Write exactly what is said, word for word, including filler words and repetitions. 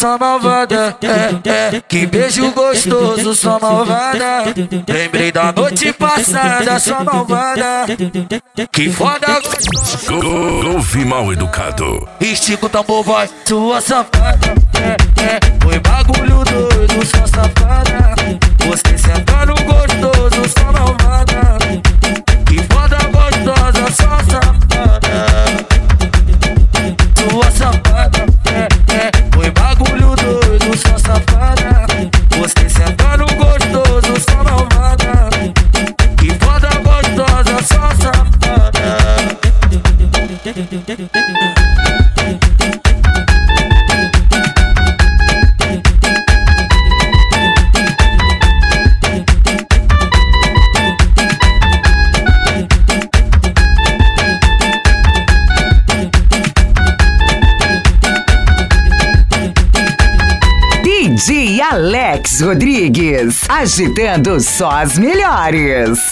sua malvada. É, é, que beijo gostoso, sua malvada. Lembrei da noite passada, sua malvada. Que foda gostosa. Ouve mal educado. Estica o tambor, vai, sua safada. É, é, foi bagulho doido, sua safada. Você sentando gostoso, sua malvada. Que foda gostosa, sua safada. Sua safada, é, é, foi bagulho doido, sua safada. Você sentando gostoso, sua malvada. Que foda gostosa, sua safada. D J Alex Rodrigues, agitando só as melhores.